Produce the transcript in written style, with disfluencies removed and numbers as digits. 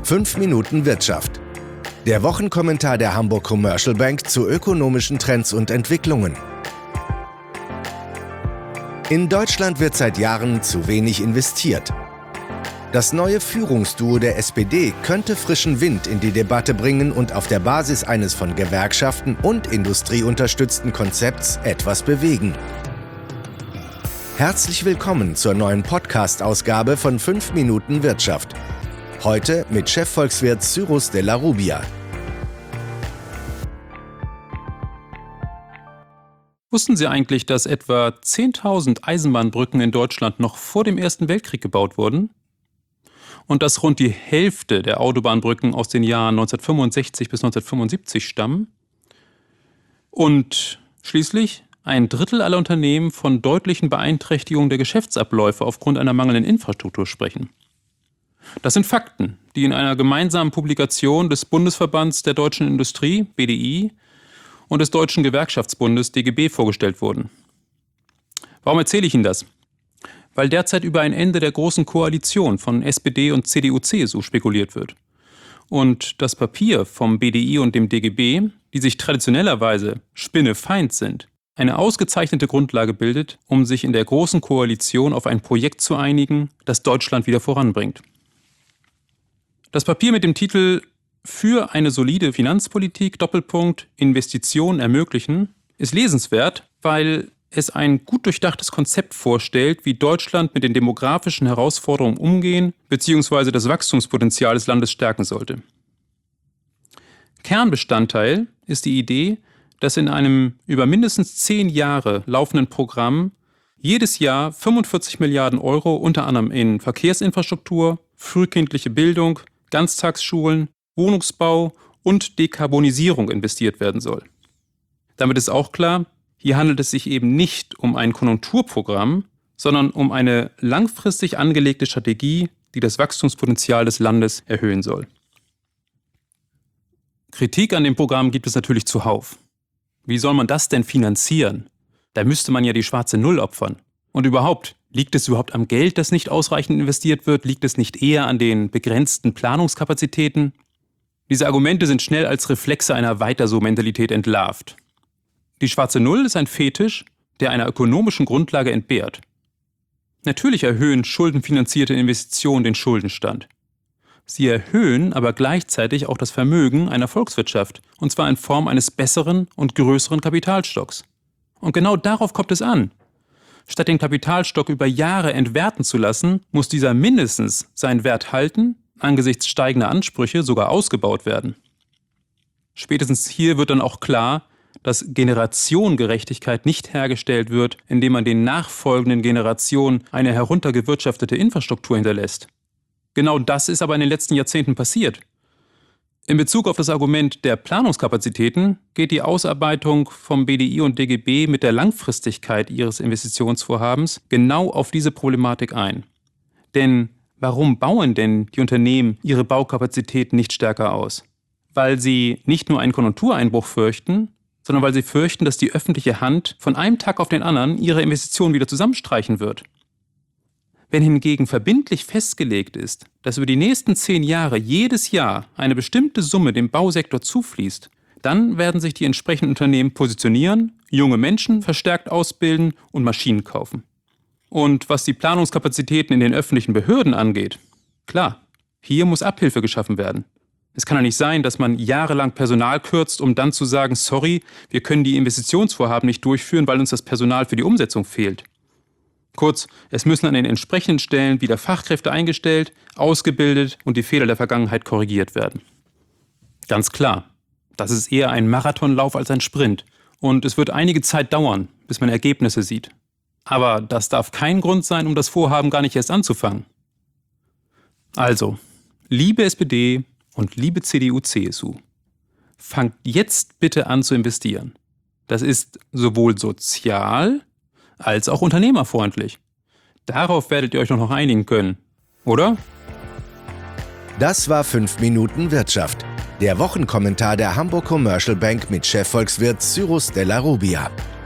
5 Minuten Wirtschaft. Der Wochenkommentar der Hamburg Commercial Bank zu ökonomischen Trends und Entwicklungen. In Deutschland wird seit Jahren zu wenig investiert. Das neue Führungsduo der SPD könnte frischen Wind in die Debatte bringen und auf der Basis eines von Gewerkschaften und Industrie unterstützten Konzepts etwas bewegen. Herzlich willkommen zur neuen Podcast-Ausgabe von 5 Minuten Wirtschaft. Heute mit Chefvolkswirt Cyrus de la Rubia. Wussten Sie eigentlich, dass etwa 10.000 Eisenbahnbrücken in Deutschland noch vor dem Ersten Weltkrieg gebaut wurden? Und dass rund die Hälfte der Autobahnbrücken aus den Jahren 1965 bis 1975 stammen? Und schließlich ein Drittel aller Unternehmen von deutlichen Beeinträchtigungen der Geschäftsabläufe aufgrund einer mangelnden Infrastruktur sprechen. Das sind Fakten, die in einer gemeinsamen Publikation des Bundesverbands der Deutschen Industrie, BDI, und des Deutschen Gewerkschaftsbundes, DGB, vorgestellt wurden. Warum erzähle ich Ihnen das? Weil derzeit über ein Ende der Großen Koalition von SPD und CDU-CSU spekuliert wird. Und das Papier vom BDI und dem DGB, die sich traditionellerweise spinnefeind sind, eine ausgezeichnete Grundlage bildet, um sich in der Großen Koalition auf ein Projekt zu einigen, das Deutschland wieder voranbringt. Das Papier mit dem Titel »Für eine solide Finanzpolitik, Investitionen ermöglichen« ist lesenswert, weil es ein gut durchdachtes Konzept vorstellt, wie Deutschland mit den demografischen Herausforderungen umgehen bzw. das Wachstumspotenzial des Landes stärken sollte. Kernbestandteil ist die Idee, dass in einem über mindestens 10 Jahre laufenden Programm jedes Jahr 45 Milliarden Euro unter anderem in Verkehrsinfrastruktur, frühkindliche Bildung, Ganztagsschulen, Wohnungsbau und Dekarbonisierung investiert werden soll. Damit ist auch klar, hier handelt es sich eben nicht um ein Konjunkturprogramm, sondern um eine langfristig angelegte Strategie, die das Wachstumspotenzial des Landes erhöhen soll. Kritik an dem Programm gibt es natürlich zuhauf. Wie soll man das denn finanzieren? Da müsste man ja die schwarze Null opfern. Und überhaupt, liegt es überhaupt am Geld, das nicht ausreichend investiert wird? Liegt es nicht eher an den begrenzten Planungskapazitäten? Diese Argumente sind schnell als Reflexe einer Weiter-so-Mentalität entlarvt. Die schwarze Null ist ein Fetisch, der einer ökonomischen Grundlage entbehrt. Natürlich erhöhen schuldenfinanzierte Investitionen den Schuldenstand. Sie erhöhen aber gleichzeitig auch das Vermögen einer Volkswirtschaft, und zwar in Form eines besseren und größeren Kapitalstocks. Und genau darauf kommt es an. Statt den Kapitalstock über Jahre entwerten zu lassen, muss dieser mindestens seinen Wert halten, angesichts steigender Ansprüche sogar ausgebaut werden. Spätestens hier wird dann auch klar, dass Generationengerechtigkeit nicht hergestellt wird, indem man den nachfolgenden Generationen eine heruntergewirtschaftete Infrastruktur hinterlässt. Genau das ist aber in den letzten Jahrzehnten passiert. In Bezug auf das Argument der Planungskapazitäten geht die Ausarbeitung vom BDI und DGB mit der Langfristigkeit ihres Investitionsvorhabens genau auf diese Problematik ein. Denn warum bauen denn die Unternehmen ihre Baukapazitäten nicht stärker aus? Weil sie nicht nur einen Konjunktureinbruch fürchten, sondern weil sie fürchten, dass die öffentliche Hand von einem Tag auf den anderen ihre Investitionen wieder zusammenstreichen wird. Wenn hingegen verbindlich festgelegt ist, dass über die nächsten 10 Jahre jedes Jahr eine bestimmte Summe dem Bausektor zufließt, dann werden sich die entsprechenden Unternehmen positionieren, junge Menschen verstärkt ausbilden und Maschinen kaufen. Und was die Planungskapazitäten in den öffentlichen Behörden angeht, klar, hier muss Abhilfe geschaffen werden. Es kann ja nicht sein, dass man jahrelang Personal kürzt, um dann zu sagen, sorry, wir können die Investitionsvorhaben nicht durchführen, weil uns das Personal für die Umsetzung fehlt. Kurz, es müssen an den entsprechenden Stellen wieder Fachkräfte eingestellt, ausgebildet und die Fehler der Vergangenheit korrigiert werden. Ganz klar, das ist eher ein Marathonlauf als ein Sprint. Und es wird einige Zeit dauern, bis man Ergebnisse sieht. Aber das darf kein Grund sein, um das Vorhaben gar nicht erst anzufangen. Also, liebe SPD und liebe CDU-CSU, fangt jetzt bitte an zu investieren. Das ist sowohl sozial als auch unternehmerfreundlich. Darauf werdet ihr euch noch einigen können, oder? Das war 5 Minuten Wirtschaft. Der Wochenkommentar der Hamburg Commercial Bank mit Chefvolkswirt Cyrus de la Rubia.